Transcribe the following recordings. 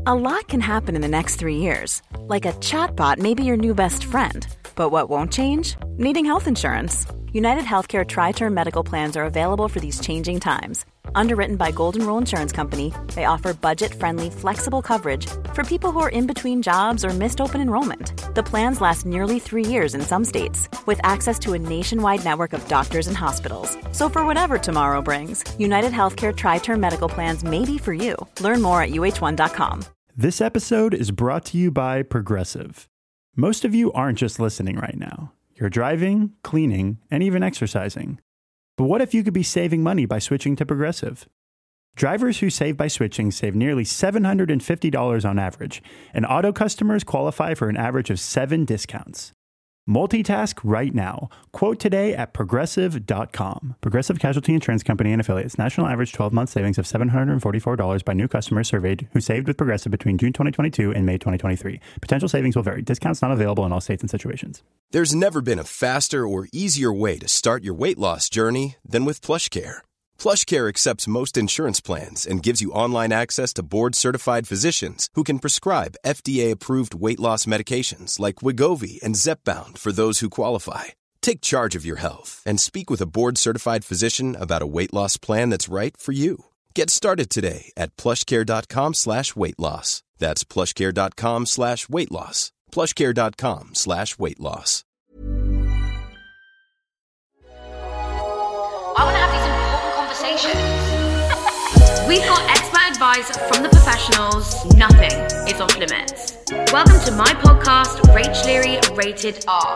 A lot can happen in the next 3 years. Like a chatbot may be your new best friend. But what won't change? Needing health insurance. United Healthcare Tri-Term Medical Plans are available for these changing times. Underwritten by Golden Rule Insurance Company, they offer budget-friendly, flexible coverage for people who are in between jobs or missed open enrollment. The plans last nearly 3 years in some states, with access to a nationwide network of doctors and hospitals. So for whatever tomorrow brings, United Healthcare Tri-Term Medical Plans may be for you. Learn more at uh1.com. This episode is brought to you by Progressive. Most of you aren't just listening right now. You're driving, cleaning, and even exercising. But what if you could be saving money by switching to Progressive? Drivers who save by switching save nearly $750 on average, and auto customers qualify for an average of 7 discounts. Multitask right now. Quote today at Progressive.com. Progressive Casualty Insurance Company and Affiliates. National average 12-month savings of $744 by new customers surveyed who saved with Progressive between June 2022 and May 2023. Potential savings will vary. Discounts not available in all states and situations. There's never been a faster or easier way to start your weight loss journey than with PlushCare. PlushCare accepts most insurance plans and gives you online access to board-certified physicians who can prescribe FDA-approved weight loss medications like Wegovy and Zepbound for those who qualify. Take charge of your health and speak with a board-certified physician about a weight loss plan that's right for you. Get started today at plushcare.com/weight loss. That's plushcare.com/weight loss. plushcare.com/weight loss. I want to have these important conversations. We've got expert advice from the professionals. Nothing is off limits. Welcome to my podcast, Rach Leary Rated R.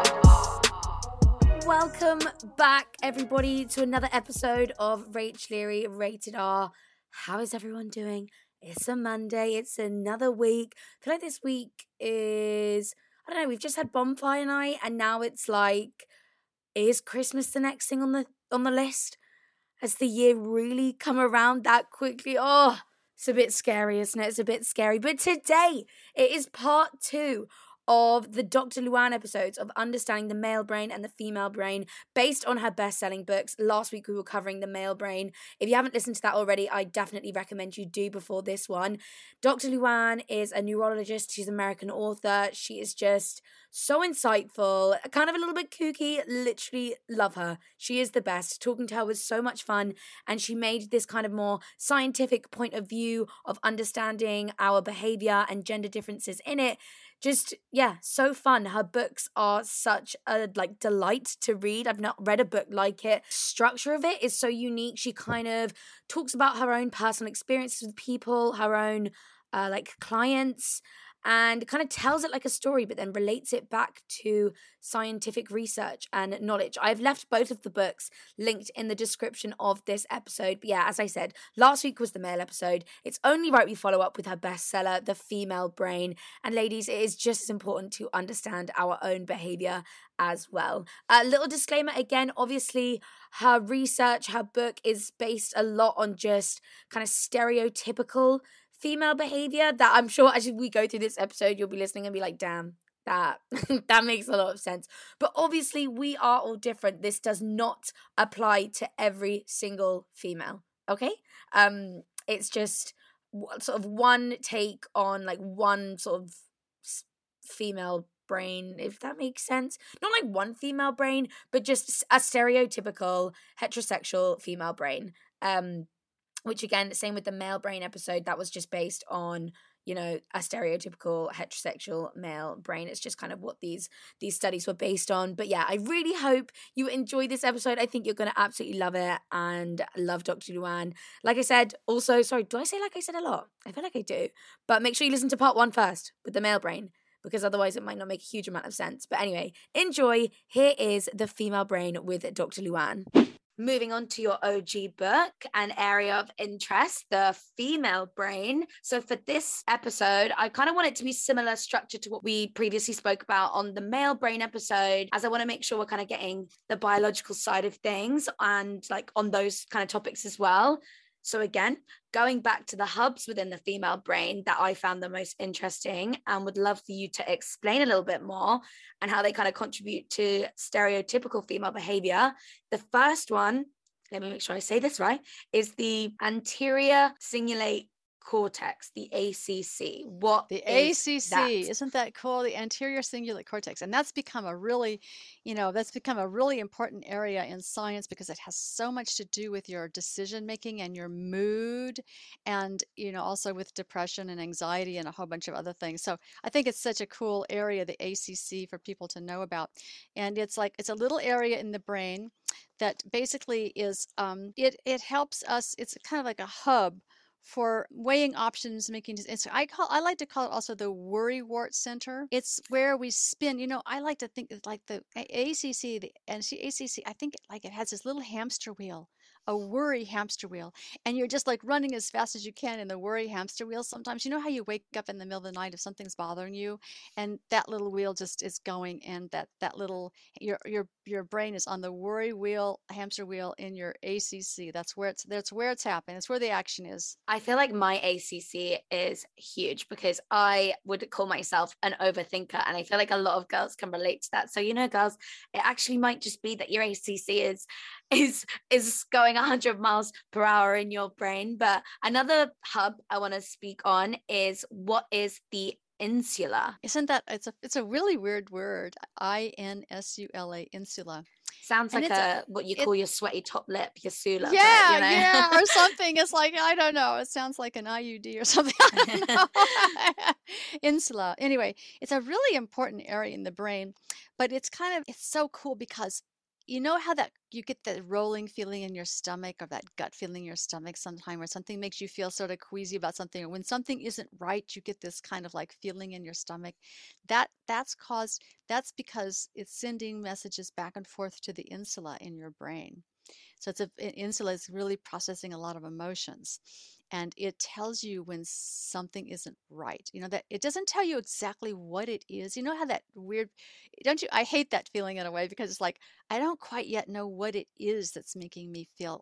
Welcome back, everybody, to another episode of Rach Leary Rated R. How is everyone doing? It's a Monday. It's another week. I feel like this week is, I don't know, we've just had bonfire night and now it's like, is Christmas the next thing on the list? Has the year really come around that quickly? Oh, it's a bit scary, isn't it? It's a bit scary. But today, it is part 2 of the Dr. Luann episodes of Understanding the Male Brain and the Female Brain based on her best-selling books. Last week, we were covering the male brain. If you haven't listened to that already, I definitely recommend you do before this one. Dr. Luann is a neurologist. She's an American author. She is just so insightful, kind of a little bit kooky. Literally love her. She is the best. Talking to her was so much fun, and she made this kind of more scientific point of view of understanding our behavior and gender differences in it. Just, yeah, so fun. Her books are such a delight to read. I've not read a book like it. Structure of it is so unique. She kind of talks about her own personal experiences with people, her own clients, and kind of tells it like a story, but then relates it back to scientific research and knowledge. I've left both of the books linked in the description of this episode. But yeah, as I said, last week was the male episode. It's only right we follow up with her bestseller, The Female Brain. And ladies, it is just as important to understand our own behavior as well. A little disclaimer again, obviously, her research, her book is based a lot on just kind of stereotypical female behavior that I'm sure as we go through this episode, you'll be listening and be like, damn, that makes a lot of sense. But obviously, we are all different. This does not apply to every single female, okay? It's just sort of one take on like one sort of female brain, if that makes sense. Not like one female brain, but just a stereotypical heterosexual female brain. Which again, same with the male brain episode, that was just based on, you know, a stereotypical heterosexual male brain. It's just kind of what these studies were based on. But yeah, I really hope you enjoy this episode. I think you're going to absolutely love it and love Dr. Luann. Like I said, also, sorry, do I say like I said a lot? I feel like I do. But make sure you listen to part 1 first with the male brain, because otherwise it might not make a huge amount of sense. But anyway, enjoy. Here is The Female Brain with Dr. Luann. Moving on to your OG book, an area of interest, The Female Brain. So for this episode, I kind of want it to be similar structure to what we previously spoke about on the male brain episode, as I want to make sure we're kind of getting the biological side of things and like on those kind of topics as well. So again, going back to the hubs within the female brain that I found the most interesting and would love for you to explain a little bit more and how they kind of contribute to stereotypical female behavior. The first one, let me make sure I say this right, is the anterior cingulate cortex, the ACC. What The is ACC, that? isn't that cool? The anterior cingulate cortex. And that's become a really, important area in science because it has so much to do with your decision making and your mood and, also with depression and anxiety and a whole bunch of other things. So I think it's such a cool area, the ACC, for people to know about. And it's a little area in the brain that basically is, it helps us, it's kind of like a hub for weighing options, making decisions. I like to call it also the worrywart center. It's where we spin. I like to think like the ACC, the ACC. I think it has this little hamster wheel, a worry hamster wheel, and you're just like running as fast as you can in the worry hamster wheel. Sometimes how you wake up in the middle of the night if something's bothering you, and that little wheel just is going, and that little your brain is on the worry wheel, hamster wheel in your ACC. That's where it's happening. That's where the action is. I feel like my ACC is huge because I would call myself an overthinker, and I feel like a lot of girls can relate to that. So, girls, it actually might just be that your ACC is going 100 miles per hour in your brain. But another hub I want to speak on is, what is the insula? Isn't that it's a really weird word, INSULA, insula. Sounds like what you call your sweaty top lip, your sula. Yeah, but, yeah, or something. It's like, I don't know. It sounds like an IUD or something. I don't know. Insula. Anyway, it's a really important area in the brain, but it's so cool because how that you get that rolling feeling in your stomach, or that gut feeling in your stomach sometime, where something makes you feel sort of queasy about something, or when something isn't right, you get this kind of like feeling in your stomach. That's because it's sending messages back and forth to the insula in your brain. So insula is really processing a lot of emotions, and it tells you when something isn't right. That it doesn't tell you exactly what it is. How that weird, don't you? I hate that feeling in a way, because it's like, I don't quite yet know what it is that's making me feel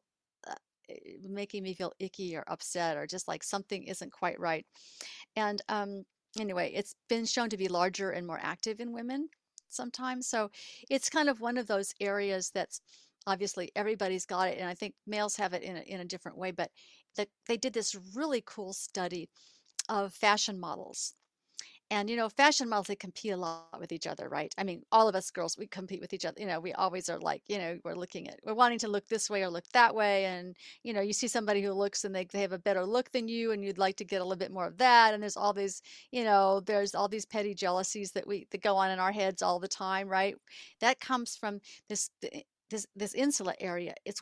icky or upset, or just like something isn't quite right. And anyway, it's been shown to be larger and more active in women sometimes. So it's kind of one of those areas that's, obviously everybody's got it, and I think males have it in a different way, but they did this really cool study of fashion models. And fashion models, they compete a lot with each other, right? I mean, all of us girls, we compete with each other. We always are like, we're wanting to look this way or look that way, and you see somebody who looks and they have a better look than you, and you'd like to get a little bit more of that. And there's all these, there's all these petty jealousies that go on in our heads all the time, right? That comes from this insula area. It's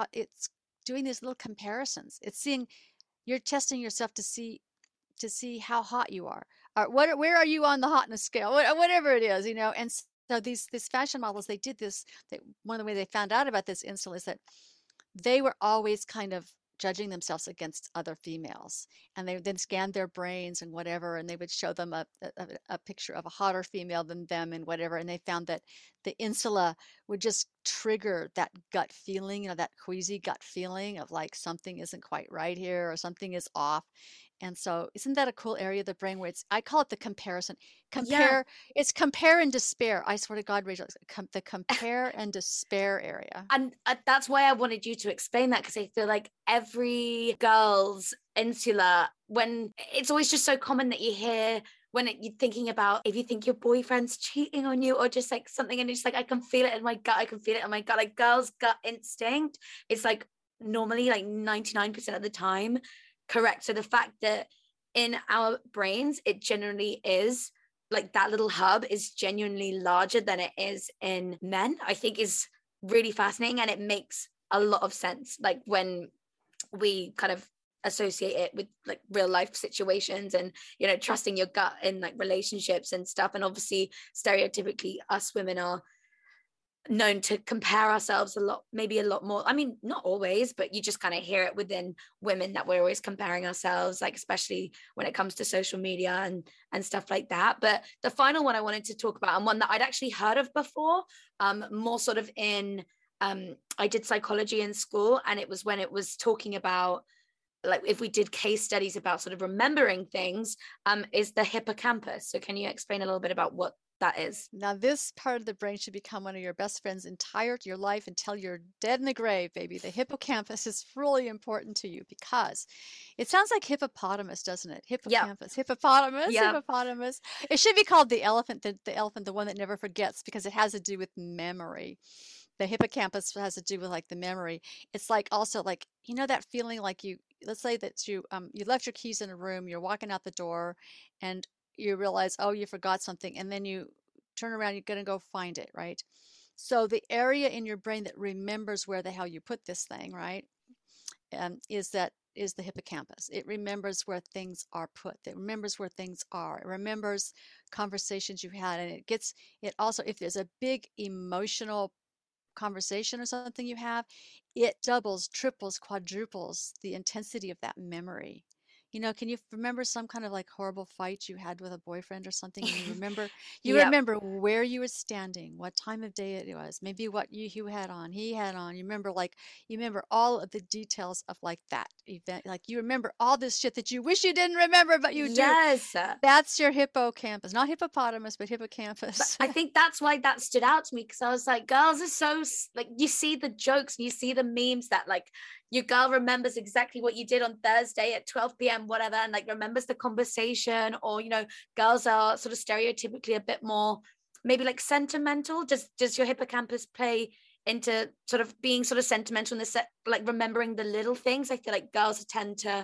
doing these little comparisons. It's you're testing yourself to see how hot you are, or where are you on the hotness scale, whatever it is, And so these fashion models, they did this. One of the ways they found out about this insula is that they were always kind of judging themselves against other females, and they then scanned their brains and whatever, and they would show them a picture of a hotter female than them and whatever, and they found that the insula would just trigger that gut feeling, that queasy gut feeling of like something isn't quite right here, or something is off. And so isn't that a cool area of the brain where I call it the comparison. It's compare and despair. I swear to God, Rachel, the compare and despair area. And that's why I wanted you to explain that, because I feel like every girl's insula, when it's always just so common that you hear when you're thinking about, if you think your boyfriend's cheating on you, or just like something, and it's like, I can feel it in my gut. I can feel it in my gut. Like, girls' gut instinct, it's like normally like 99% of the time correct. So the fact that in our brains, it generally is like that little hub is genuinely larger than it is in men, I think is really fascinating. And it makes a lot of sense, like when we kind of associate it with like real life situations, and trusting your gut in like relationships and stuff. And obviously stereotypically us women are known to compare ourselves maybe a lot more. I mean, not always, but you just kind of hear it within women that we're always comparing ourselves, like especially when it comes to social media and stuff like that. But the final one I wanted to talk about, and one that I'd actually heard of before, more sort of in I did psychology in school, and it was when it was talking about, like, if we did case studies about sort of remembering things, is the hippocampus. So can you explain a little bit about what that is. Now, this part of the brain should become one of your best friends entire your life until you're dead in the grave, baby. The hippocampus is really important to you because it sounds like hippopotamus, doesn't it? Hippocampus, hippopotamus, hippopotamus. It should be called the elephant, the elephant, the one that never forgets, because it has to do with memory. The hippocampus has to do with like the memory. It's like also like, you know, that feeling like let's say that you left your keys in a room, you're walking out the door and you realize, oh, you forgot something. And then you turn around, you're going to go find it, right? So the area in your brain that remembers where the hell you put this thing, right, is the hippocampus. It remembers where things are put. It remembers where things are. It remembers conversations you had, and it also, if there's a big emotional conversation or something you have, it doubles, triples, quadruples the intensity of that memory. You know, can you remember some kind of like horrible fight you had with a boyfriend or something? And you remember, remember where you were standing, what time of day it was, maybe what you had on, he had on. You remember all of the details of like that event. Like you remember all this shit that you wish you didn't remember, but you do. Yes. That's your hippocampus, not hippopotamus, but hippocampus. But I think that's why that stood out to me, because I was like, girls are so, like, you see the jokes and you see the memes that like your girl remembers exactly what you did on Thursday at 12 p.m. whatever, and like remembers the conversation. Or, you know, girls are sort of stereotypically a bit more maybe like sentimental. Does your hippocampus play into sort of being sort of sentimental in the like remembering the little things? I feel like girls tend to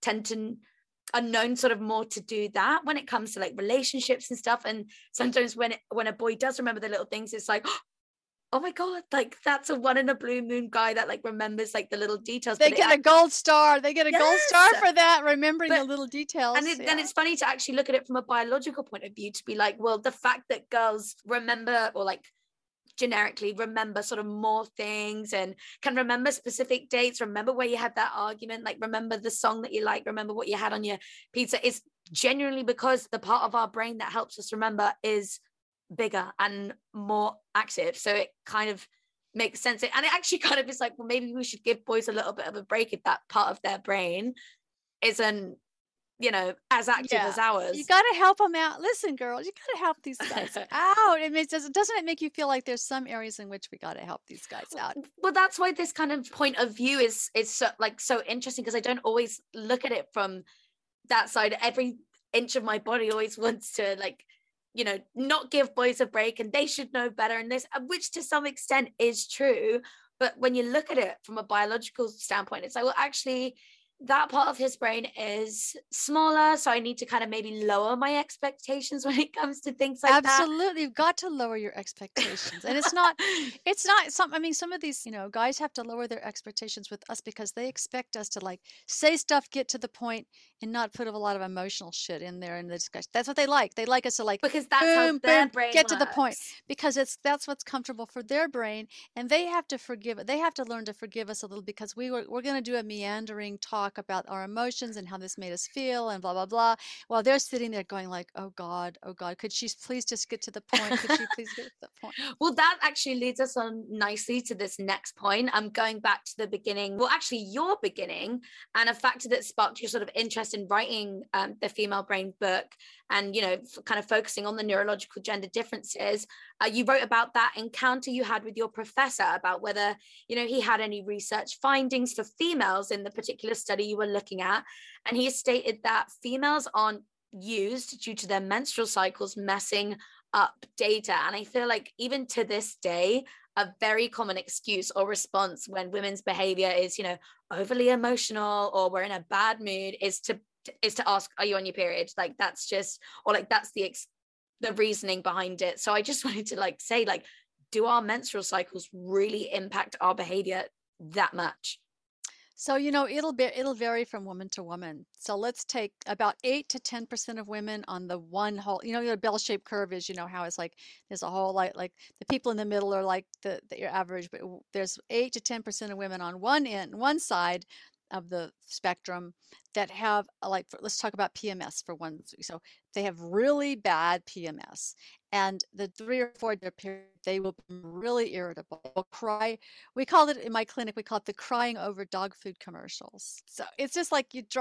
are known sort of more to do that when it comes to like relationships and stuff. And sometimes when a boy does remember the little things, it's like, oh my God, like that's a one in a blue moon guy that like remembers like the little details. They get a gold star. They get a gold star for that, remembering the little details. And then it's funny to actually look at it from a biological point of view, to be like, well, the fact that girls remember, or like generically remember sort of more things and can remember specific dates, remember where you had that argument, like remember the song that you like, remember what you had on your pizza, is genuinely because the part of our brain that helps us remember is bigger and more active. So it kind of makes sense. And it actually kind of is like, well, maybe we should give boys a little bit of a break if that part of their brain isn't, you know, as active as ours. You got to help them out. Listen, girls, you got to help these guys out. Doesn't it make you feel like there's some areas in which we got to help these guys out? Well, that's why this kind of point of view is so interesting, because I don't always look at it from that side. Every inch of my body always wants to, like, you know, not give boys a break and they should know better, and this, which to some extent is true. But when you look at it from a biological standpoint, it's like, well, actually that part of his brain is smaller, so I need to kind of maybe lower my expectations when it comes to things like that. Absolutely, you've got to lower your expectations. And it's not some, I mean, some of these, you know, guys have to lower their expectations with us because they expect us to like say stuff, get to the point, and not put a lot of emotional shit in there in the discussion. That's what they like. They like us to like, because that's how their brain get works. to the point, because that's what's comfortable for their brain, and they have to forgive. They have to learn to forgive us a little, because we're going to do a meandering talk about our emotions and how this made us feel and blah blah blah, while they're sitting there going like, oh god, could she please just get to the point, could she please get to the point? Well, that actually leads us on nicely to this next point. I'm going back to the beginning, well, actually your beginning, and a factor that sparked your sort of interest in writing the Female Brain book, and, you know, kind of focusing on the neurological gender differences. You wrote about that encounter you had with your professor, about whether, you know, he had any research findings for females in the particular study you were looking at. And he stated that females aren't used due to their menstrual cycles messing up data. And I feel like even to this day, a very common excuse or response when women's behavior is, you know, overly emotional or we're in a bad mood is to ask, are you on your period? Like, that's just, or like, that's the reasoning behind it. So I just wanted to like say, like, do our menstrual cycles really impact our behavior that much? So, you know, it'll vary from woman to woman. So let's take about 8 to 10% of women on the one whole, you know, your bell-shaped curve is, you know, how it's like, there's a whole, like the people in the middle are like your average, but there's 8 to 10% of women on one side of the spectrum that have, like, let's talk about PMS for one. So they have really bad PMS, and the 3 or 4 day period, they will be really irritable, they'll cry. We call it in my clinic, we call it the crying over dog food commercials. So it's just like you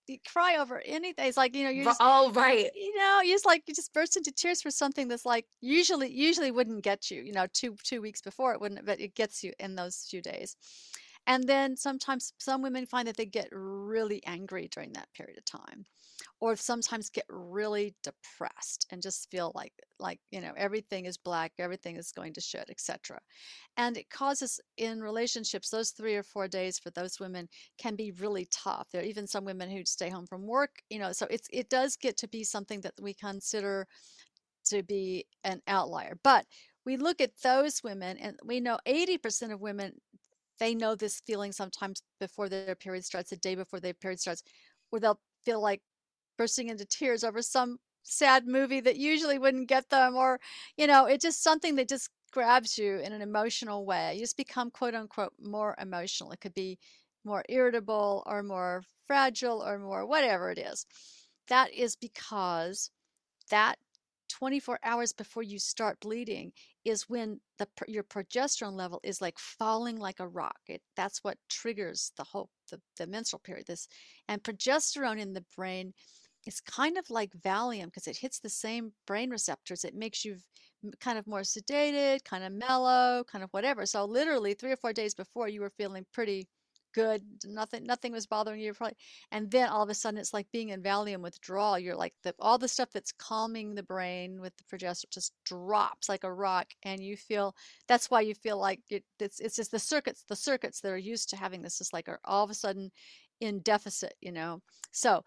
you cry over anything. It's like, you just, Oh, right. you just burst into tears for something that's like usually wouldn't get you, 2 weeks before it wouldn't, but it gets you in those few days. And then sometimes some women find that they get really angry during that period of time, or sometimes get really depressed and just feel like everything is black, everything is going to shit, etc. And it causes, in relationships, those 3 or 4 days for those women can be really tough. There are even some women who stay home from work, so it does get to be something that we consider to be an outlier. But we look at those women, and we know 80% of women, they know this feeling sometimes before their period starts, the day before their period starts, where they'll feel like bursting into tears over some sad movie that usually wouldn't get them, or it's just something that just grabs you in an emotional way. You just become, quote unquote, more emotional. It could be more irritable or more fragile or more whatever it is. That is because that 24 hours before you start bleeding is when your progesterone level is like falling like a rock. That's what triggers the menstrual period. And progesterone in the brain is kind of like Valium, because it hits the same brain receptors. It makes you kind of more sedated, kind of mellow, kind of whatever. So literally 3 or 4 days before, you were feeling pretty good. Nothing was bothering you, probably. And then all of a sudden, it's like being in Valium withdrawal. You're like, all the stuff that's calming the brain with the progesterone just drops like a rock, and that's why you feel like it's just the circuits that are used to having this just like are all of a sudden in deficit. So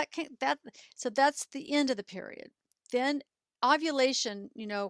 that's the end of the period. Then ovulation.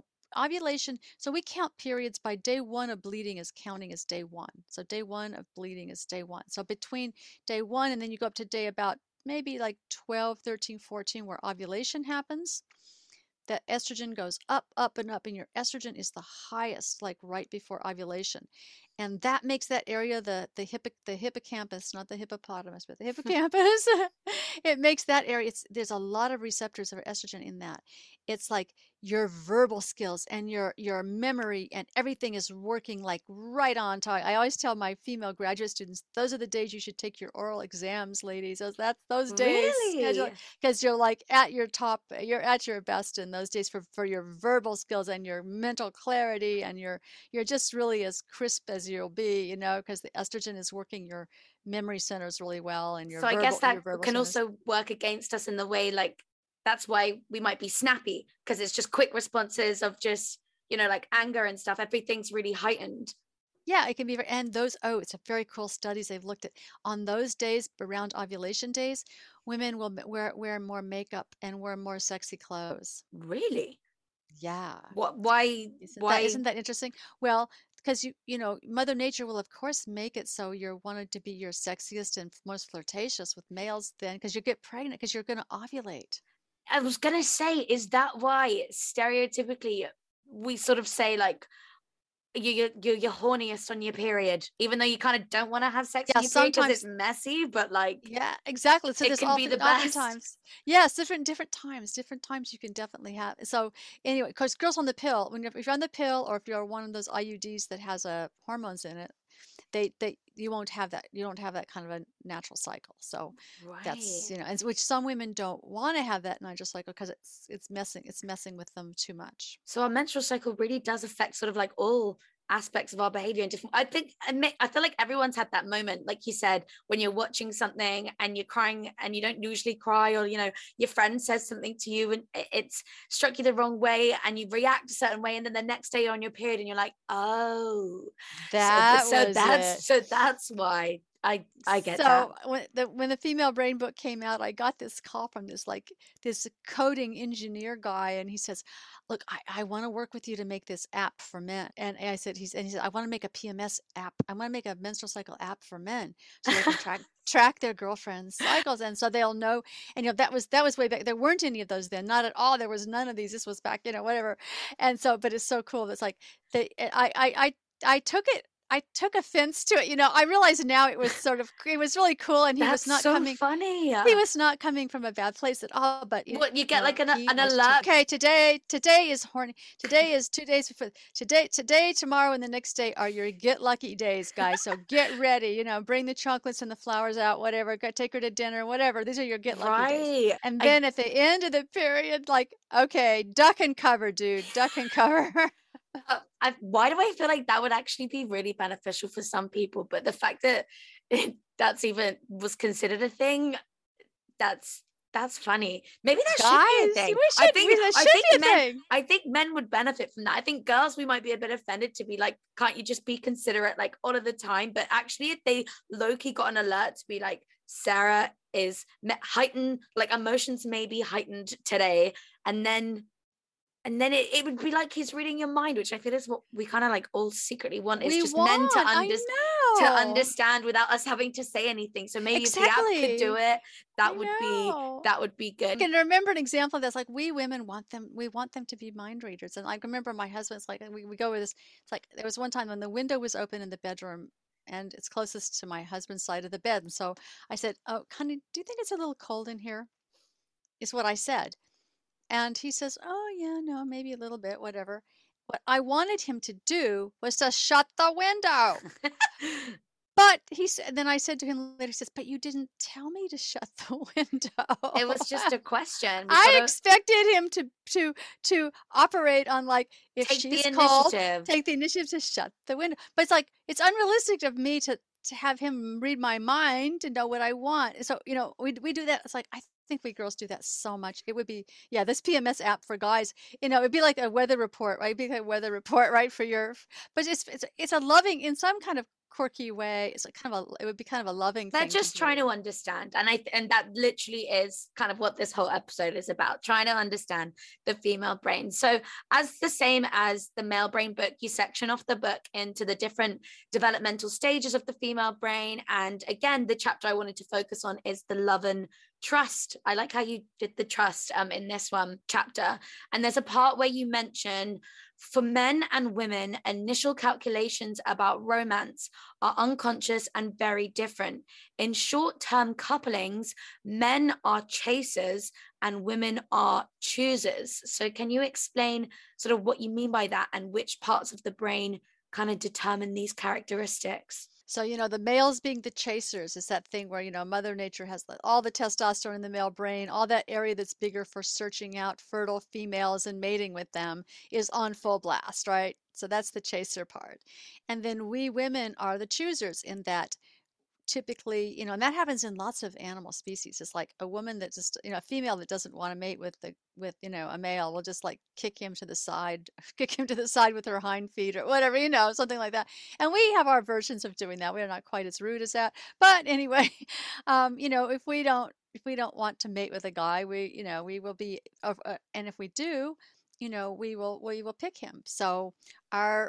So we count periods by day 1 of bleeding as counting as day 1. So day 1 of bleeding is day 1. So between day 1 and then you go up to day about maybe like 12, 13, 14, where ovulation happens, that estrogen goes up, up, and up, and your estrogen is the highest, like right before ovulation. And that makes that area, the hippocampus, not the hippopotamus, but the hippocampus, it makes that area, there's a lot of receptors of estrogen in that. It's like your verbal skills and your memory and everything is working like right on time. I always tell my female graduate students, those are the days you should take your oral exams, ladies. Those days, Really? because you're like at your top, you're at your best in those days for your verbal skills and your mental clarity, and you're just really as crisp as you'll be, because the estrogen is working your memory centers really well, and I guess that can centers. also work against us in the way, like, that's why we might be snappy, because it's just quick responses of just, like anger and stuff. Everything's really heightened. Yeah, it can be. And it's a very cool studies they've looked at. On those days, around ovulation days, women will wear more makeup and wear more sexy clothes. Really? Yeah. Why? Isn't that interesting? Well, because Mother Nature will of course make it so you're wanted to be your sexiest and most flirtatious with males then, because you get pregnant, because you're going to ovulate. I was gonna say, is that why stereotypically we sort of say like you're horniest on your period, even though you kind of don't want to have sex on your period because it's messy, but like, yeah, exactly. So it can be the best. Oftentimes, yes, different times you can definitely have. So anyway, because girls on the pill, if you're on the pill, or if you're one of those IUDs that has hormones in it, you won't have that. You don't have that kind of a natural cycle. So that's, and which some women don't want to have that natural cycle because it's messing with them too much. So our menstrual cycle really does affect sort of like all aspects of our behavior and different. I feel like everyone's had that moment, like you said, when you're watching something and you're crying and you don't usually cry, or your friend says something to you and it's struck you the wrong way and you react a certain way, and then the next day you're on your period and you're like, oh, that's why I get that. So when the Female Brain book came out, I got this call from this coding engineer guy, and he says, look, I want to work with you to make this app for men. And he said, I want to make a PMS app. I want to make a menstrual cycle app for men so they can track their girlfriend's cycles. And so they'll know. And that was way back. There weren't any of those then, not at all. There was none of these. This was back, whatever. And so, but it's so cool. It's like I took it. I took offense to it. I realize now it was really cool, and That's so funny. he was not coming from a bad place at all, but What, you get like an he was alert? okay, today is horny. Today is 2 days before today, tomorrow, and the next day are your get lucky days, guys. So get ready, bring the chocolates and the flowers out, whatever, go take her to dinner, whatever. These are your get lucky days. Right. And then at the end of the period, like, okay, duck and cover, dude, duck and cover. Why do I feel like that would actually be really beneficial for some people? But the fact that that's even was considered a thing, that's funny. Maybe that should be a thing. I think men would benefit from that. I think girls, we might be a bit offended to be like, can't you just be considerate like all of the time? But actually, if they low-key got an alert to be like, Sarah is heightened, like emotions may be heightened today, and then it would be like he's reading your mind, which I feel is what we kind of like all secretly want. Is just men to understand without us having to say anything. So maybe if the app could do it, that would be good. I can remember an example of this. Like, we women want them to be mind readers. And like, I remember my husband's like, we go with this. It's like, there was one time when the window was open in the bedroom, and it's closest to my husband's side of the bed. And so I said, "Oh, honey, do you think it's a little cold in here?" Is what I said. And he says, "Oh, yeah, no, maybe a little bit, whatever." What I wanted him to do was to shut the window. But then I said to him later, he says, "But you didn't tell me to shut the window." It was just a question. I expected him to operate on, like, if she's cold, take the initiative to shut the window. But it's like, it's unrealistic of me to have him read my mind to know what I want. So, we do that. It's like, I think we girls do that so much. It would be, this PMS app for guys, it'd be like a weather report, right? It'd be like a weather report, right? But it's a loving, in some kind of quirky way. It's like it would be kind of a loving thing. They're thing just trying to understand. And that literally is kind of what this whole episode is about, trying to understand the female brain. So as the same as the male brain book, you section off the book into the different developmental stages of the female brain. And again, the chapter I wanted to focus on is the love and trust. I like how you did the trust in this one chapter. And there's a part where you mention, for men and women, initial calculations about romance are unconscious and very different. In short-term couplings, men are chasers and women are choosers. So can you explain sort of what you mean by that, and which parts of the brain kind of determine these characteristics? So, the males being the chasers is that thing where, Mother Nature has all the testosterone in the male brain, all that area that's bigger for searching out fertile females and mating with them is on full blast, right? So that's the chaser part. And then we women are the choosers in that. Typically, and that happens in lots of animal species. It's like a woman that just, a female that doesn't want to mate with a male will just like kick him to the side with her hind feet or whatever, something like that. And we have our versions of doing that. We're not quite as rude as that. But anyway, if we don't want to mate with a guy, we will be, and if we do, we will pick him. So our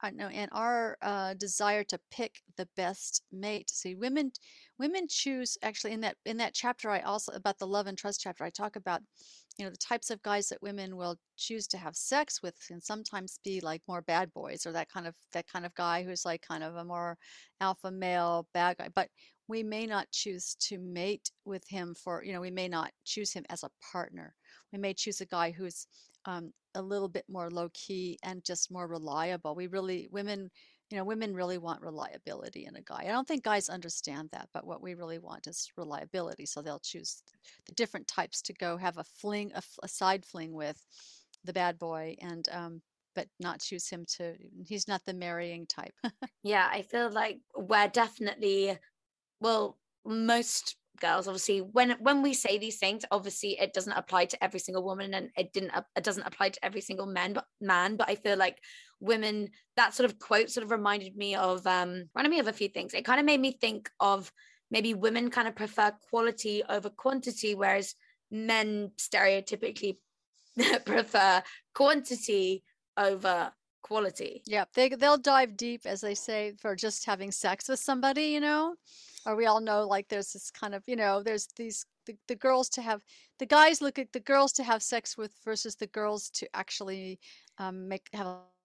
desire to pick the best mate. See, women choose, actually, in that chapter, I also, about the love and trust chapter, I talk about, the types of guys that women will choose to have sex with can sometimes be like more bad boys, or that kind of guy who's like kind of a more alpha male bad guy. But we may not choose to mate with him we may not choose him as a partner. We may choose a guy who's a little bit more low key and just more reliable. Women really want reliability in a guy. I don't think guys understand that, but what we really want is reliability. So they'll choose the different types to go have a side fling with the bad boy, and but not choose him he's not the marrying type. Yeah, I feel like we're definitely, most girls, obviously, when we say these things, obviously it doesn't apply to every single woman, and it doesn't apply to every single man, but I feel like women, that sort of quote sort of reminded me of a few things. It kind of made me think of maybe women kind of prefer quality over quantity, whereas men stereotypically prefer quantity over quality. Yeah, they'll dive deep, as they say, for just having sex with somebody, or we all know, like, there's this kind of, there's these the girls to have, the guys look at the girls to have sex with versus the girls to actually have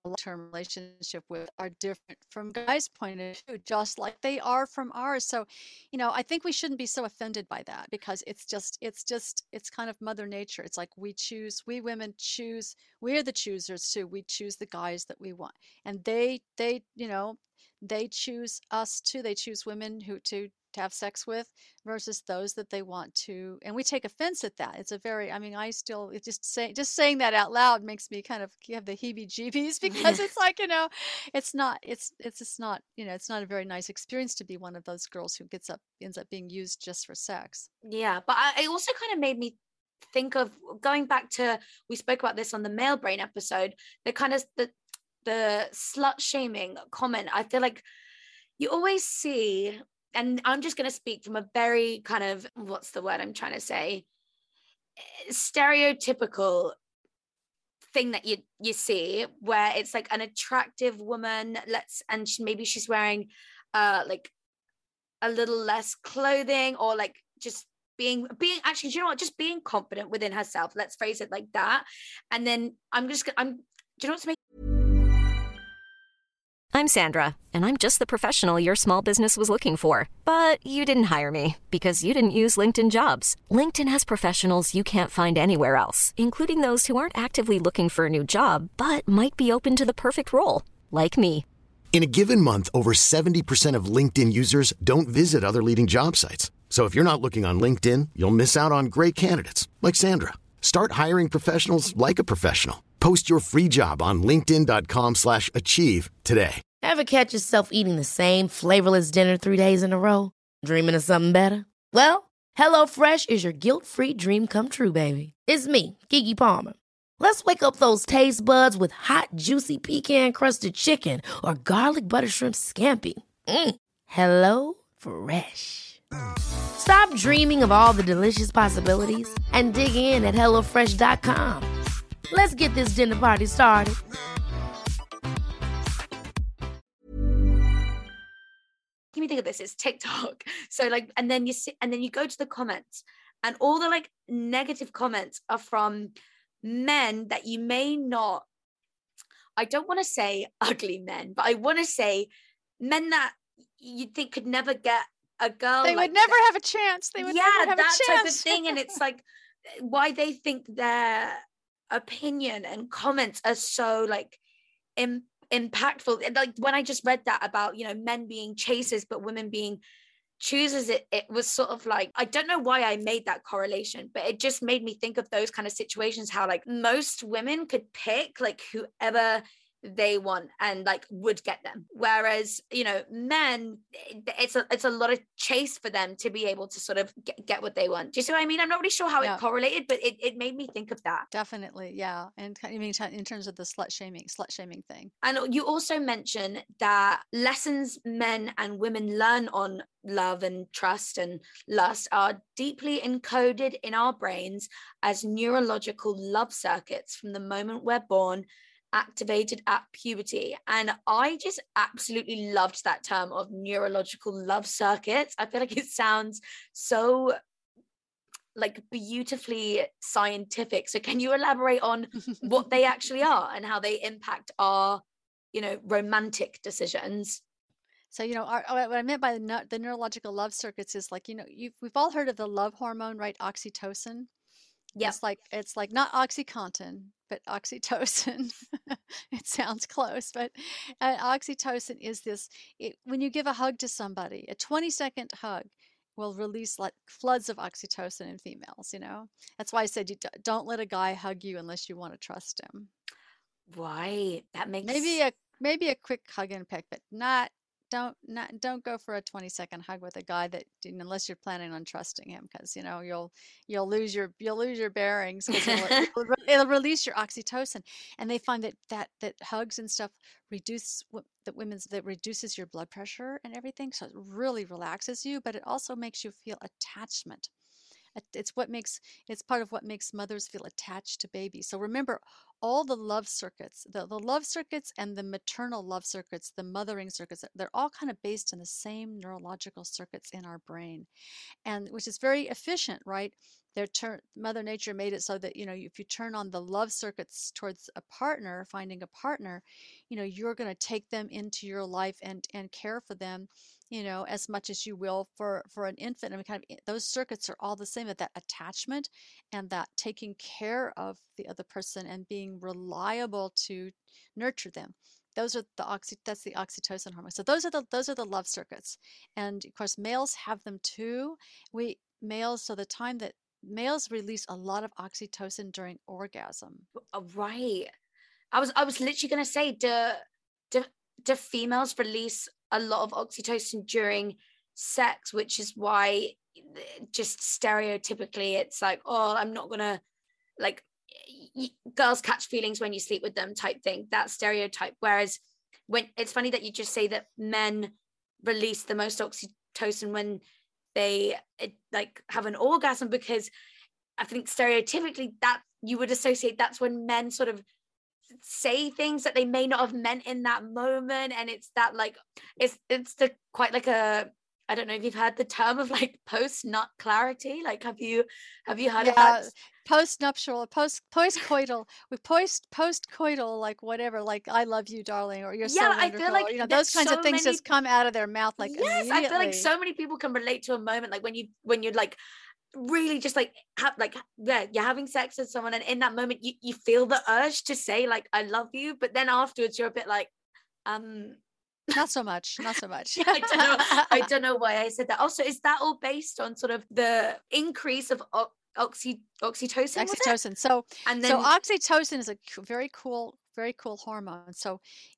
long-term relationship with are different from guys' point of view, just like they are from ours. So, I think we shouldn't be so offended by that, because it's kind of Mother Nature. It's like we women choose, we're the choosers too. We choose the guys that we want, and they choose us too. They choose women who to have sex with versus those that they want to, and we take offense at that. It's a very, just saying that out loud makes me kind of have the heebie-jeebies, because it's like, it's just not, it's not a very nice experience to be one of those girls who ends up being used just for sex. Yeah, but it also kind of made me think of going back to, we spoke about this on the male brain episode, the kind of the slut shaming comment. I feel like you always see, and I'm just going to speak from a very kind of, what's the word I'm trying to say, stereotypical thing that you see, where it's like an attractive woman, maybe she's wearing like a little less clothing, or like just being actually, do you know what, just being confident within herself, let's phrase it like that. And then do you know what's making I'm Sandra, and I'm just the professional your small business was looking for. But you didn't hire me because you didn't use LinkedIn Jobs. LinkedIn has professionals you can't find anywhere else, including those who aren't actively looking for a new job, but might be open to the perfect role, like me. In a given month, over 70% of LinkedIn users don't visit other leading job sites. So if you're not looking on LinkedIn, you'll miss out on great candidates like Sandra. Start hiring professionals like a professional. Post your free job on linkedin.com/achieve today. Ever catch yourself eating the same flavorless dinner 3 days in a row? Dreaming of something better? Well, HelloFresh is your guilt-free dream come true, baby. It's me, Keke Palmer. Let's wake up those taste buds with hot, juicy pecan-crusted chicken or garlic butter shrimp scampi. Hello Fresh. Stop dreaming of all the delicious possibilities and dig in at HelloFresh.com. Let's get this dinner party started. Let me think of this, it's TikTok. So like, and then you go to the comments, and all the like negative comments are from men that you may not, I don't want to say ugly men, but I want to say men that you'd think could never get a girl. They would never have a chance. They would never have a chance. That type of thing. And it's like, why they think their opinion and comments are so like impactful. And like when I just read that about, men being chasers but women being choosers, it was sort of like, I don't know why I made that correlation, but it just made me think of those kind of situations, how like most women could pick like whoever they want and like would get them, whereas men, it's a lot of chase for them to be able to sort of get what they want. Do you see what I mean? I'm not really sure how it correlated, but it made me think of that. Definitely, yeah. And I mean, in terms of the slut shaming thing. And you also mentioned that lessons men and women learn on love and trust and lust are deeply encoded in our brains as neurological love circuits from the moment we're born, activated at puberty. And I just absolutely loved that term of neurological love circuits. I feel like it sounds so like beautifully scientific. So can you elaborate on what they actually are and how they impact our, romantic decisions? So, what I meant by the neurological love circuits is like, we've all heard of the love hormone, right? Oxytocin. Yeah. It's like not OxyContin, but oxytocin. It sounds close, but oxytocin is when you give a hug to somebody, a 20-second hug will release like floods of oxytocin in females, That's why I said you don't let a guy hug you unless you want to trust him. Right. That makes maybe a quick hug and peck, but don't go for a 20-second hug with a guy that, unless you're planning on trusting him, because you'll lose your bearings, because it'll release your oxytocin. And they find that hugs and stuff reduces your blood pressure and everything, so it really relaxes you, but it also makes you feel attachment. It's part of what makes mothers feel attached to babies. So remember, all the love circuits, the love circuits and the maternal love circuits, the mothering circuits, they're all kind of based on the same neurological circuits in our brain, and which is very efficient, right? Mother Nature made it so that, if you turn on the love circuits towards a partner, finding a partner, you're going to take them into your life and care for them, as much as you will for an infant. I mean, kind of those circuits are all the same, that attachment and that taking care of the other person and being reliable to nurture them. That's the oxytocin hormone. So those are the love circuits. And of course, males have them too. So the time that males release a lot of oxytocin during orgasm. Right. I was literally going to say, do females release a lot of oxytocin during sex, which is why just stereotypically it's like, oh, I'm not going to, like, girls catch feelings when you sleep with them type thing, that stereotype. Whereas when it's funny that you just say that men release the most oxytocin when they like have an orgasm, because I think stereotypically that you would associate that's when men sort of say things that they may not have meant in that moment. And it's that like it's the quite like a, I don't know if you've heard the term of like post-nut clarity. Like have you heard of that? Post-nuptial, post-coital, with post-coital, like whatever, like I love you, darling, or you're so wonderful. I feel like those kinds of things just come out of their mouth like yes, I feel like so many people can relate to a moment like when you're like really just like you're having sex with someone, and in that moment you feel the urge to say like I love you, but then afterwards you're a bit like not so much. Yeah, I don't know why I said that. Also, is that all based on sort of the increase of oxytocin? So oxytocin is a very cool hormone. So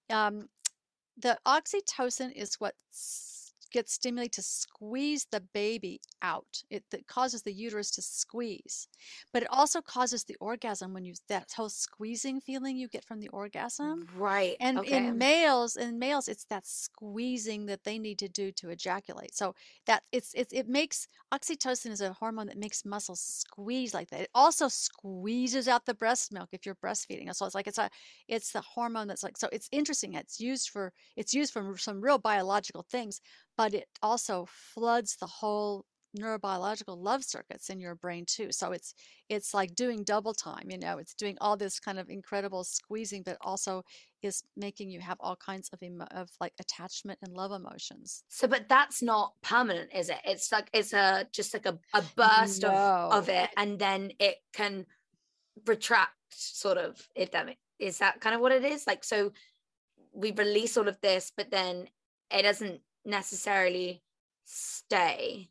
the oxytocin is what gets stimulated to squeeze the baby out. That causes the uterus to squeeze, but it also causes the orgasm when that whole squeezing feeling you get from the orgasm. Right. And in males, it's that squeezing that they need to do to ejaculate. So that it makes oxytocin is a hormone that makes muscles squeeze like that. It also squeezes out the breast milk if you're breastfeeding. So it's like it's the hormone that's like, so it's interesting. It's used for some real biological things, but it also floods the whole neurobiological love circuits in your brain too. So it's like doing double time, it's doing all this kind of incredible squeezing, but also is making you have all kinds of like attachment and love emotions. So, but that's not permanent, is it? It's like, it's just like a burst of it, and then it can retract sort of, is that kind of what it is? Like, so we release all of this, but then it doesn't necessarily stay.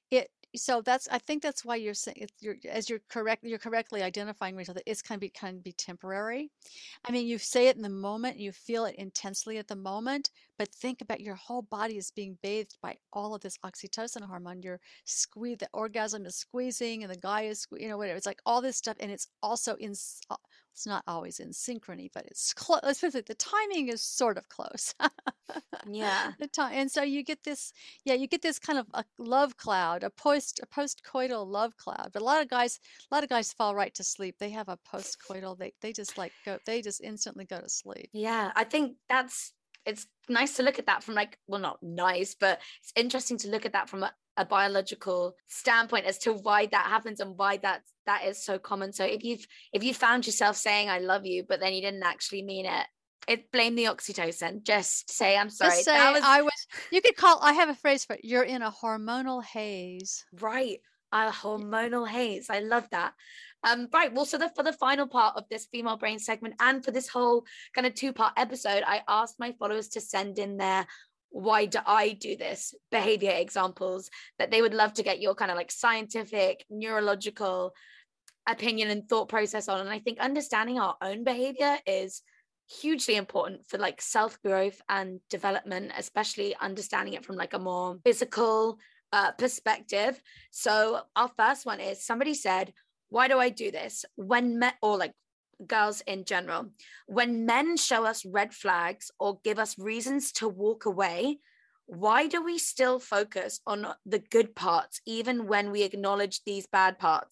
So I think that's why you're saying you're correctly identifying, Rachel, that it's can be temporary. I mean, you say it in the moment, you feel it intensely at the moment, but think about your whole body is being bathed by all of this oxytocin hormone. The orgasm is squeezing, and the guy is, whatever. It's like all this stuff, and it's also it's not always in synchrony, but it's close. Especially the timing is sort of close. Yeah. The time, and so you get this kind of a love cloud, a post-coital love cloud. But a lot of guys fall right to sleep. They have a post-coital. They just they just instantly go to sleep. Yeah, I think it's nice to look at that from like, well, not nice, but it's interesting to look at that from a biological standpoint as to why that happens and why that is so common. So if you found yourself saying I love you, but then you didn't actually mean it, blame the oxytocin. Just say I'm sorry. Just say you could I have a phrase for it. You're in a hormonal haze. Right. A hormonal haze. I love that. Right. Well, so for the final part of this female brain segment, and for this whole kind of 2-part episode, I asked my followers to send in their why do I do this behavior examples that they would love to get your kind of like scientific, neurological opinion and thought process on. And I think understanding our own behavior is hugely important for like self-growth and development, especially understanding it from like a more physical perspective. So our first one is, somebody said, why do I do this? When men, or like girls in general, when men show us red flags or give us reasons to walk away, why do we still focus on the good parts even when we acknowledge these bad parts?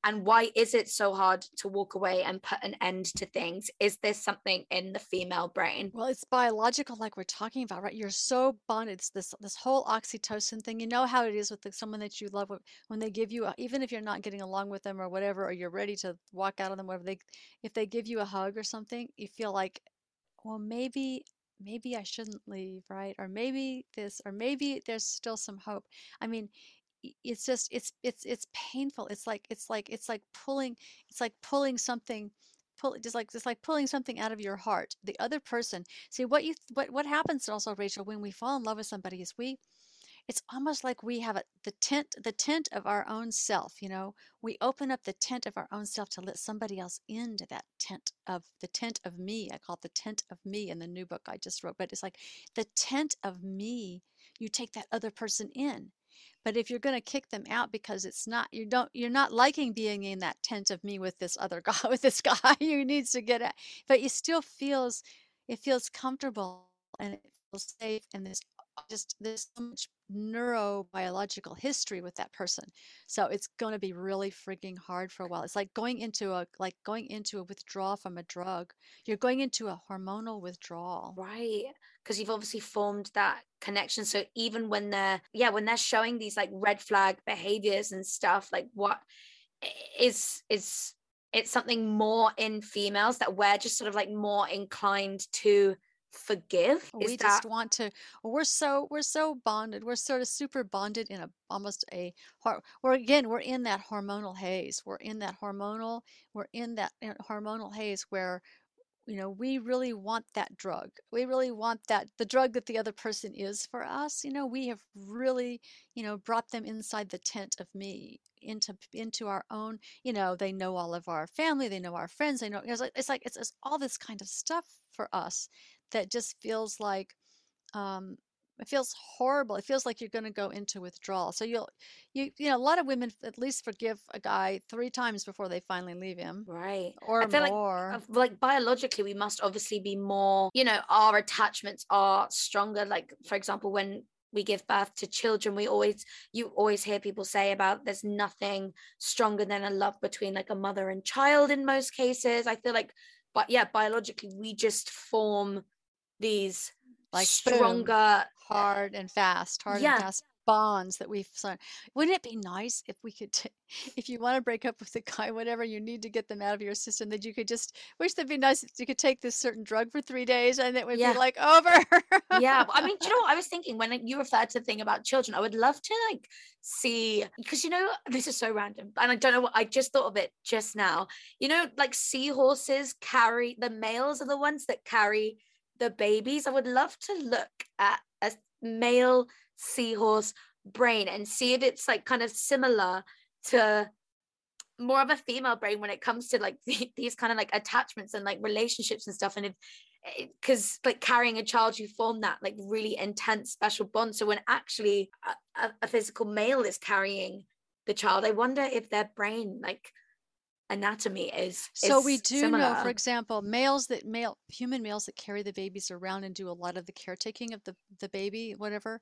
And why is it so hard to walk away and put an end to things? Is there something in the female brain? Well, it's biological, like we're talking about, right? You're so bonded. It's this whole oxytocin thing. You know how it is with someone that you love when they give you, even if you're not getting along with them or whatever, or you're ready to walk out on them, whatever, if they give you a hug or something, you feel like, well, maybe I shouldn't leave, right? Or maybe this, or maybe there's still some hope. I mean, it's just it's painful. It's like pulling something, just like pulling something out of your heart. The other person, see what happens also, Rachel, when we fall in love with somebody is it's almost like we have the tent of our own self, you know. We open up the tent of our own self to let somebody else into that tent of me. I call it the tent of me in the new book I just wrote. But it's like the tent of me, you take that other person in. But if you're going to kick them out because you're not liking being in that tent of me with this other guy, with this guy who needs to get out, but it feels comfortable and it feels safe, and there's so much neurobiological history with that person. So it's going to be really freaking hard for a while. It's like going into a withdrawal from a drug. You're going into a hormonal withdrawal. Right. Because you've obviously formed that connection. So even when they're showing these like red flag behaviors and stuff, like what is it's something more in females that we're just sort of like more inclined to forgive. We're so bonded. We're sort of super bonded in we're in that hormonal haze. We're in that hormonal haze where, you know, we really want that drug. We really want the drug that the other person is for us. You know, we have really, you know, brought them inside the tent of me, into our own, you know, they know all of our family, they know our friends, they know, it's all this kind of stuff for us that just feels like, it feels horrible. It feels like you're going to go into withdrawal. So you know, a lot of women at least forgive a guy 3 times before they finally leave him. Right. Or I feel more. Like biologically, we must obviously be more, you know, our attachments are stronger. Like, for example, when we give birth to children, you always hear people say about there's nothing stronger than a love between like a mother and child in most cases. I feel like, but yeah, biologically, we just form these like stronger, boom, hard and fast bonds that we've signed. Wouldn't it be nice if we could, if you want to break up with a guy, whatever, you need to get them out of your system, that you could just, wish that'd be nice if you could take this certain drug for 3 days and it would be like over. Yeah. I mean, do you know what I was thinking when you referred to the thing about children? I would love to like see, because, you know, this is so random and I don't know what, I just thought of it just now. You know, like seahorses carry, the males are the ones that carry the babies. I would love to look at a male seahorse brain and see if it's like kind of similar to more of a female brain when it comes to like these kind of like attachments and like relationships and stuff. And if, because like carrying a child, you form that like really intense special bond. So when actually a physical male is carrying the child, I wonder if their brain like anatomy is we do similar. know, for example, human males that carry the babies around and do a lot of the caretaking of the baby, whatever,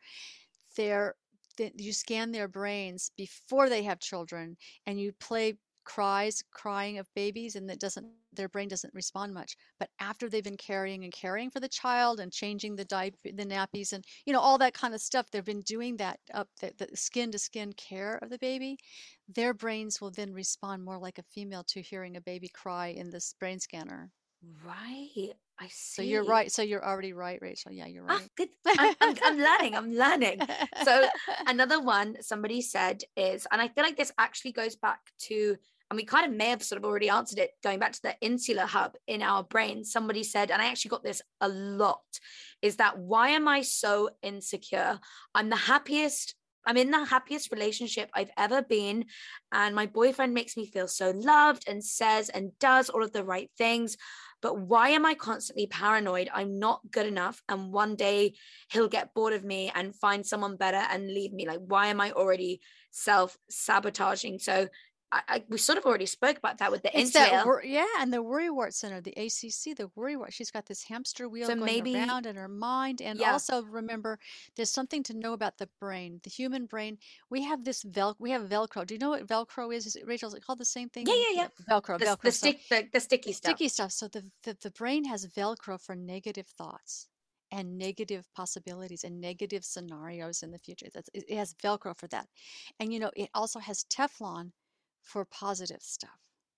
you scan their brains before they have children and you play crying of babies, and their brain doesn't respond much. But after they've been caring for the child and changing the nappies and, you know, all that kind of stuff, they've been doing that the skin to skin care of the baby. Their brains will then respond more like a female to hearing a baby cry in this brain scanner. Right. I see. So you're right. So you're already right, Rachel. Yeah, you're right. Good. I'm learning. So another one somebody said is, and I feel like this actually goes back to, and we kind of may have sort of already answered it, going back to the insular hub in our brain. Somebody said, and I actually got this a lot, is that why am I so insecure? I'm in the happiest relationship I've ever been. And my boyfriend makes me feel so loved and says and does all of the right things. But why am I constantly paranoid I'm not good enough and one day he'll get bored of me and find someone better and leave me? Like, why am I already self-sabotaging? So we sort of already spoke about that with the It's inhale. and the worrywart center, the ACC, the worrywart. She's got this hamster wheel So going maybe, around in her mind. And yeah. also remember, there's something to know about the brain, the human brain. We have this we have Velcro. Do you know what Velcro is? Is it, Rachel, is it called the same thing? Yeah. Velcro. The Velcro. sticky stuff. Sticky stuff. So the brain has Velcro for negative thoughts and negative possibilities and negative scenarios in the future. It has Velcro for that. And, it also has Teflon for positive stuff.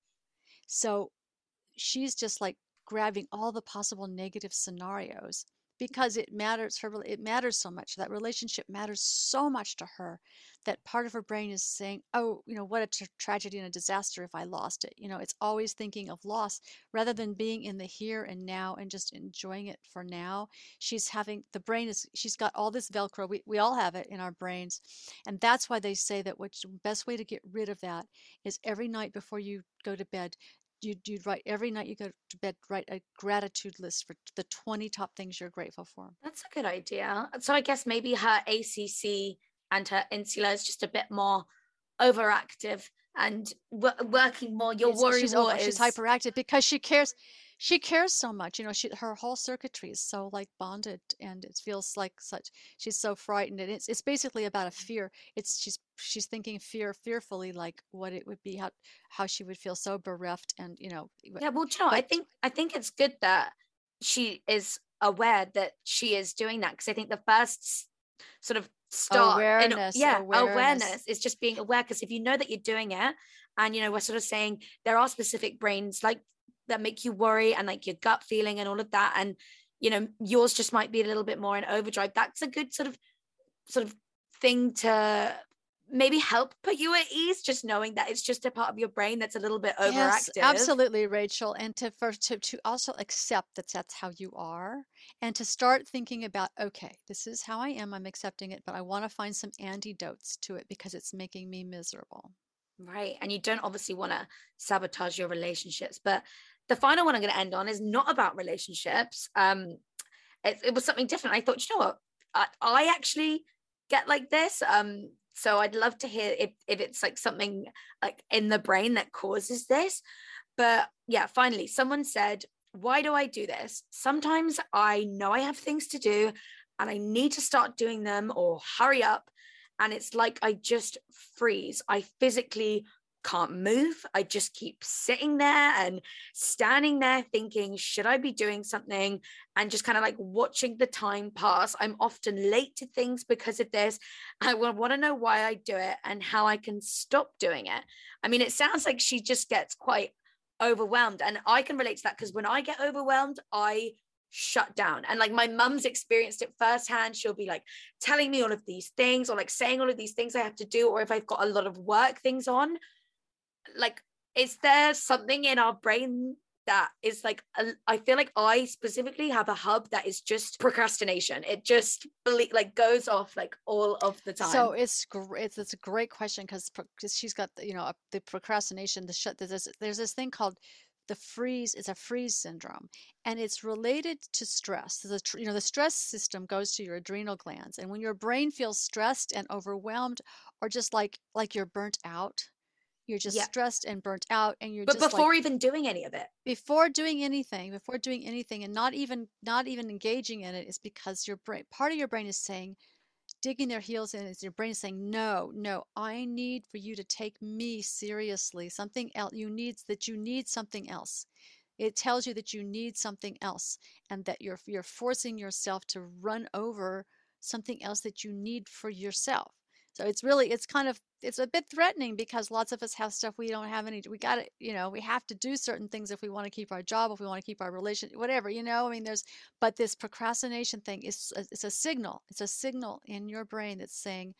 So she's just like grabbing all the possible negative scenarios because it matters so much. That relationship matters so much to her that part of her brain is saying, oh, what a tragedy and a disaster if I lost it. It's always thinking of loss rather than being in the here and now and just enjoying it for now. She's got all this Velcro. We all have it in our brains. And that's why they say that the best way to get rid of that is every night before you go to bed, you'd write every night you go to bed, write a gratitude list for the 20 top things you're grateful for. That's a good idea. So I guess maybe her ACC and her insula is just a bit more overactive and working more. She's hyperactive because she cares so much. Her whole circuitry is so like bonded, and it feels like she's so frightened, and it's basically about a fear. She's thinking fearfully, like what it would be, how she would feel so bereft, and yeah. Well, I think it's good that she is aware that she is doing that, because I think the first sort of start awareness is just being aware, because if you know that you're doing it, and we're sort of saying there are specific brains like that make you worry, and like your gut feeling and all of that, and yours just might be a little bit more in overdrive. That's a good sort of thing to maybe help put you at ease, just knowing that it's just a part of your brain that's a little bit overactive. Yes, absolutely, Rachel. And to also accept that that's how you are, and to start thinking about, okay, this is how I am, I'm accepting it, but I want to find some antidotes to it because it's making me miserable. Right. And you don't obviously want to sabotage your relationships. But the final one I'm going to end on is not about relationships. It was something different. I thought, what? I actually get like this. So I'd love to hear if it's like something like in the brain that causes this. But yeah, finally, someone said, why do I do this? Sometimes I know I have things to do and I need to start doing them or hurry up. And it's like I just freeze. I physically can't move. I just keep sitting there and standing there thinking, should I be doing something? And just kind of like watching the time pass. I'm often late to things because of this. I want to know why I do it and how I can stop doing it. I mean, it sounds like she just gets quite overwhelmed. And I can relate to that, because when I get overwhelmed, I shut down. And like my mum's experienced it firsthand. She'll be like telling me all of these things, or like saying all of these things I have to do, or if I've got a lot of work things on, like, is there something in our brain that is like, I feel like I specifically have a hub that is just procrastination. It just like goes off like all of the time. So it's a great question, because she's got the procrastination, there's this thing called the freeze. It's a freeze syndrome, and it's related to stress. The stress system goes to your adrenal glands, and when your brain feels stressed and overwhelmed, or just like you're burnt out, you're just stressed and burnt out, and you're before even doing any of it, before doing anything, and not even engaging in it, is because part of your brain is saying, digging their heels in, is your brain saying, no, I need for you to take me seriously. Something else you need something else. It tells you that you need something else, and that you're forcing yourself to run over something else that you need for yourself. So it's a bit threatening, because lots of us have stuff we don't have any. We got to, we have to do certain things if we want to keep our job, if we want to keep our relationship, whatever, I mean, but this procrastination thing it's a signal. It's a signal in your brain that's saying,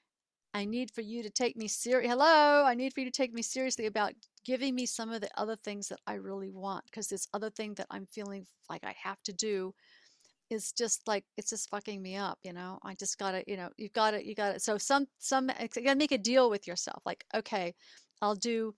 I need for you to take me I need for you to take me seriously about giving me some of the other things that I really want, because this other thing that I'm feeling like I have to do is just like, it's just fucking me up. I just gotta, you've got to, so you gotta make a deal with yourself. Like, okay, I'll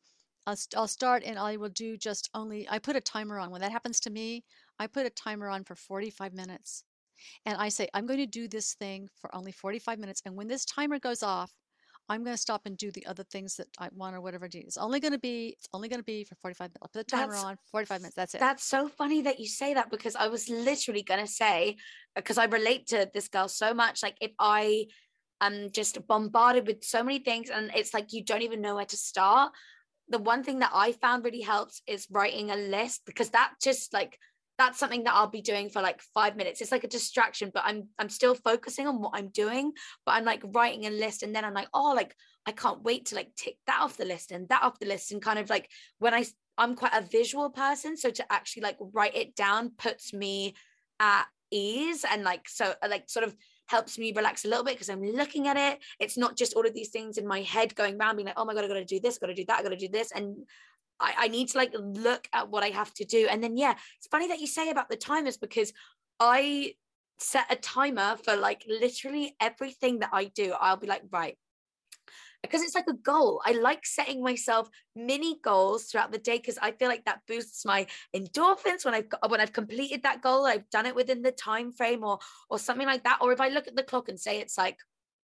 start, and I will do I put a timer on. When that happens to me, I put a timer on for 45 minutes. And I say, I'm going to do this thing for only 45 minutes. And when this timer goes off, I'm going to stop and do the other things that I want or whatever I do. It's only going to be for 45 minutes. I'll put the timer on, 45 minutes. That's it. That's so funny that you say that, because I was literally going to say, because I relate to this girl so much. Like, if I am just bombarded with so many things and it's like you don't even know where to start, the one thing that I found really helps is writing a list, because that just like, that's something that I'll be doing for like 5 minutes. It's like a distraction, but I'm still focusing on what I'm doing, but I'm like writing a list, and then I'm like, oh, like I can't wait to like tick that off the list and that off the list. And kind of like when I'm quite a visual person, so to actually like write it down puts me at ease, and like, so like sort of helps me relax a little bit because I'm looking at it. It's not just all of these things in my head going around being like, oh my God, I got to do this, got to do that, I got to do this. And I need to like look at what I have to do. And then, yeah, it's funny that you say about the timers, because I set a timer for like literally everything that I do. I'll be like, right, because it's like a goal. I like setting myself mini goals throughout the day, because I feel like that boosts my endorphins when I've completed that goal. I've done it within the time frame or something like that. Or if I look at the clock and say it's like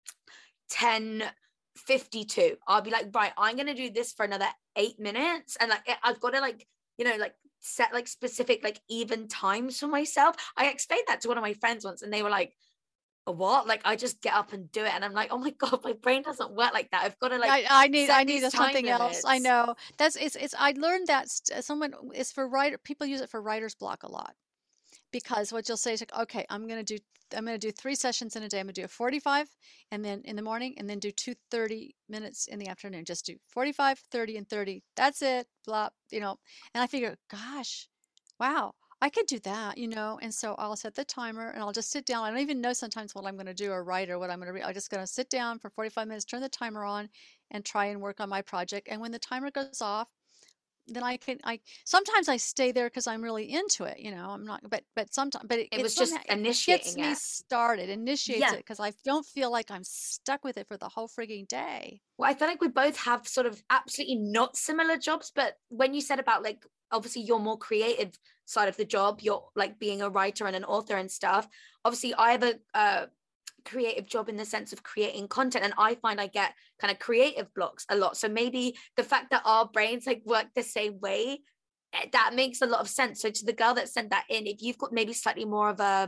10:52, I'll be like, right, I'm gonna do this for another 8 minutes, and like I've got to like, you know, like set like specific like even times for myself. I explained that to one of my friends once, and they were like, what? Like I just get up and do it, and I'm like, oh my God, my brain doesn't work like that. I've got to like I need something limits. else. I know that's it's I learned that someone is for writer, people use it for writer's block a lot, because what you'll say is like, okay, I'm going to do 3 sessions in a day. I'm going to do a 45 and then in the morning, and then do 2 30 minutes in the afternoon. Just do 45, 30 and 30. That's it. Blah, you know. And I figure, gosh, wow, I could do that, you know. And so I'll set the timer and I'll just sit down. I don't even know sometimes what I'm going to do or write or what I'm going to read. I'm just going to sit down for 45 minutes, turn the timer on, and try and work on my project. And when the timer goes off, then I sometimes I stay there because I'm really into it, you know. I'm not, but sometimes, but it was just initiating gets me started, initiates it, because I don't feel like I'm stuck with it for the whole frigging day. Well, I feel like we both have sort of absolutely not similar jobs, but when you said about like, obviously your more creative side of the job, you're like being a writer and an author and stuff. Obviously I have a creative job in the sense of creating content, and I find I get kind of creative blocks a lot. So maybe the fact that our brains like work the same way, that makes a lot of sense. So to the girl that sent that in, if you've got maybe slightly more of a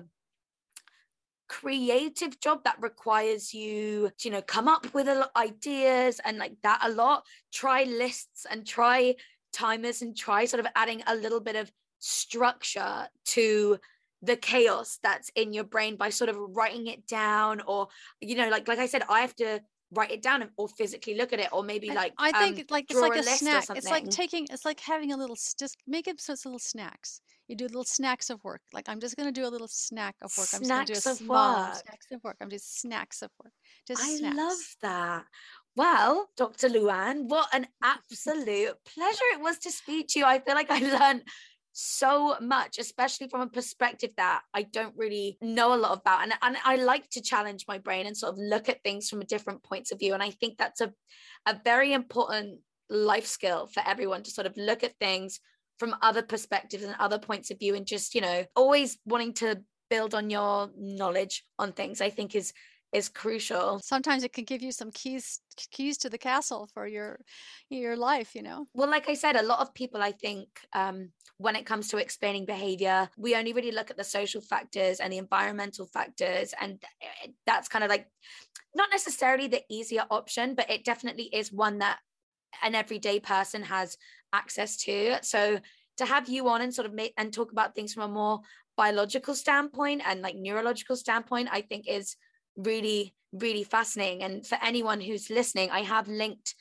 creative job that requires you to, you know, come up with a lot of ideas and like that a lot, try lists and try timers and try sort of adding a little bit of structure to the chaos that's in your brain by sort of writing it down, or, you know, like I said, I have to write it down or physically look at it, or maybe like I think like it's like a snack. It's like having a little, just make it so it's little snacks. You do little snacks of work. Like I'm just going to do a little snack of work. I'm just going to do a small snacks of work. I'm just snacks of work. Just snacks. Love that. Well, Dr. Luann, what an absolute pleasure it was to speak to you. I feel like I learned so much, especially from a perspective that I don't really know a lot about. And I like to challenge my brain and sort of look at things from a different points of view. And I think that's a very important life skill for everyone, to sort of look at things from other perspectives and other points of view, and just, you know, always wanting to build on your knowledge on things, I think is crucial. Sometimes it can give you some keys to the castle for your life, you know. Well, like I said, a lot of people, I think, when it comes to explaining behavior, we only really look at the social factors and the environmental factors, and that's kind of like not necessarily the easier option, but it definitely is one that an everyday person has access to. So to have you on and sort of and talk about things from a more biological standpoint and like neurological standpoint, I think is really, really fascinating. And for anyone who's listening, I will have linked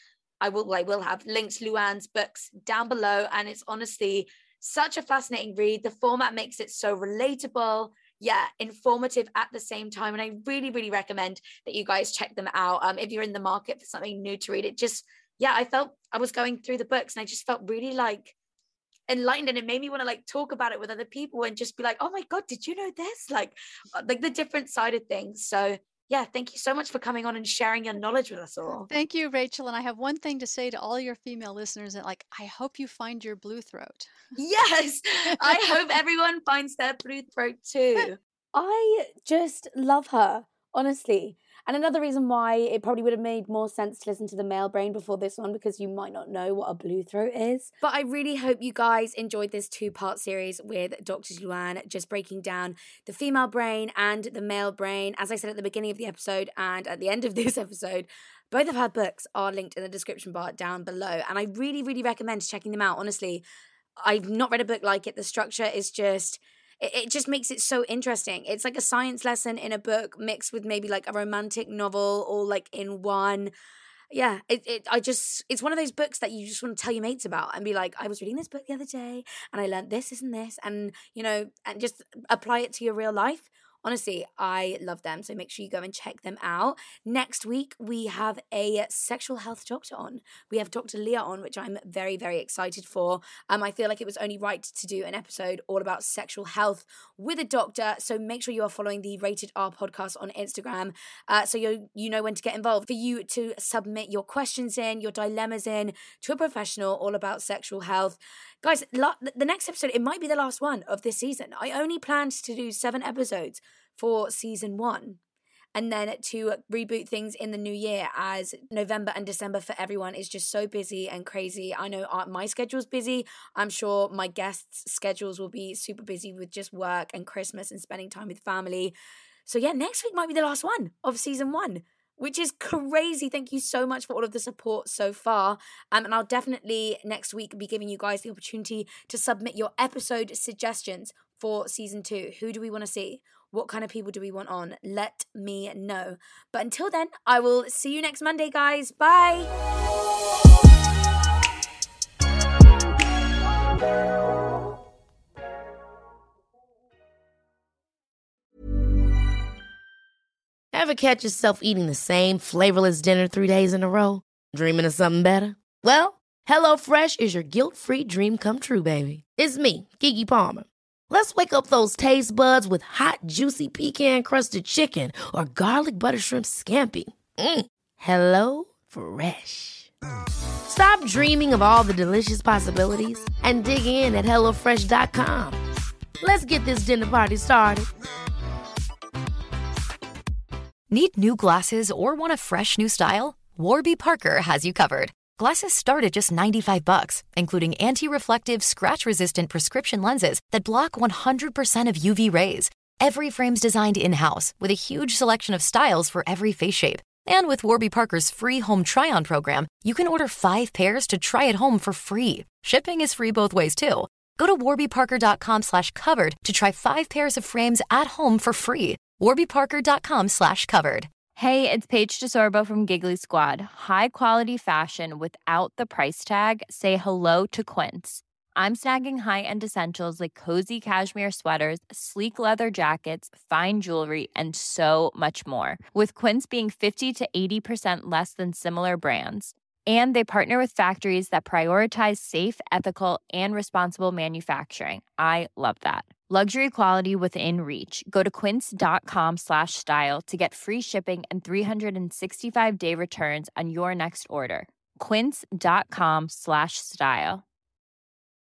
Luann's books down below, and it's honestly such a fascinating read. The format makes it so relatable, informative at the same time, and I really, really recommend that you guys check them out if you're in the market for something new to read. It just, I felt I was going through the books and I just felt really like enlightened, and it made me want to like talk about it with other people and just be like, oh my God, did you know this? Like the different side of things. So thank you so much for coming on and sharing your knowledge with us all. Thank you, Rachel. And I have one thing to say to all your female listeners, that like, I hope you find your blue throat. Yes, I hope everyone finds their blue throat too. I just love her, honestly. And another reason why it probably would have made more sense to listen to the male brain before this one, because you might not know what a blue throat is. But I really hope you guys enjoyed this 2-part series with Dr. Luann, just breaking down the female brain and the male brain. As I said at the beginning of the episode and at the end of this episode, both of her books are linked in the description bar down below. And I really, really recommend checking them out. Honestly, I've not read a book like it. The structure is just... It just makes it so interesting. It's like a science lesson in a book mixed with maybe like a romantic novel all like in one. Yeah, it's one of those books that you just want to tell your mates about and be like, I was reading this book the other day and I learned this and this, and you know, and just apply it to your real life. Honestly, I love them, so make sure you go and check them out. Next week, we have a sexual health doctor on. We have Dr. Leah on, which I'm very, very excited for. I feel like it was only right to do an episode all about sexual health with a doctor, so make sure you are following the Rated R podcast on Instagram, so you know when to get involved, for you to submit your questions in, your dilemmas in, to a professional all about sexual health. Guys, the next episode, it might be the last one of this season. I only planned to do 7 episodes for season 1, and then to reboot things in the new year, as November and December for everyone is just so busy and crazy. I know my schedule's busy. I'm sure my guests' schedules will be super busy with just work and Christmas and spending time with family. So yeah, next week might be the last one of season 1. Which is crazy. Thank you so much for all of the support so far. And I'll definitely next week be giving you guys the opportunity to submit your episode suggestions for season 2. Who do we want to see? What kind of people do we want on? Let me know. But until then, I will see you next Monday, guys. Bye. Ever catch yourself eating the same flavorless dinner 3 days in a row? Dreaming of something better? Well, HelloFresh is your guilt-free dream come true, baby. It's me, Keke Palmer. Let's wake up those taste buds with hot, juicy pecan-crusted chicken or garlic butter shrimp scampi. Hello Fresh. Stop dreaming of all the delicious possibilities and dig in at HelloFresh.com. Let's get this dinner party started. Need new glasses or want a fresh new style? Warby Parker has you covered. Glasses start at just $95, including anti-reflective, scratch-resistant prescription lenses that block 100% of UV rays. Every frame's designed in-house with a huge selection of styles for every face shape. And with Warby Parker's free home try-on program, you can order 5 pairs to try at home for free. Shipping is free both ways, too. Go to warbyparker.com/covered to try 5 pairs of frames at home for free. warbyparker.com/covered. Hey, it's Paige DeSorbo from Giggly Squad. High quality fashion without the price tag. Say hello to Quince. I'm snagging high-end essentials like cozy cashmere sweaters, sleek leather jackets, fine jewelry, and so much more. With Quince being 50 to 80% less than similar brands. And they partner with factories that prioritize safe, ethical, and responsible manufacturing. I love that. Luxury quality within reach. Go to quince.com/style to get free shipping and 365-day returns on your next order. Quince.com/style.